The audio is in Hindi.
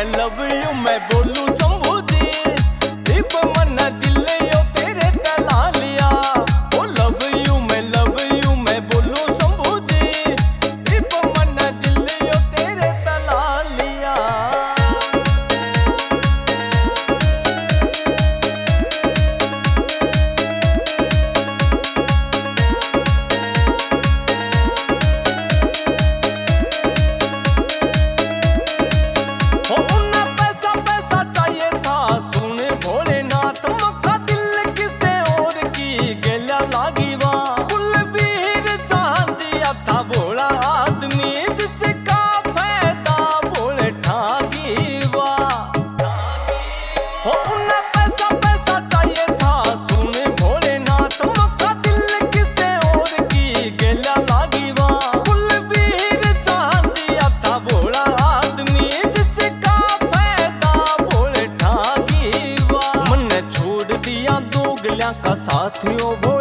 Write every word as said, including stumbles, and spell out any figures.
मैं लव यू मैं बोलू शंभू जी इब मन दिल यो तेरे तला लिया। ओ लव यू मैं लव यू मैं बोलू शंभू जी इब मन दिल यो तेरे तला लिया। का साथियों वो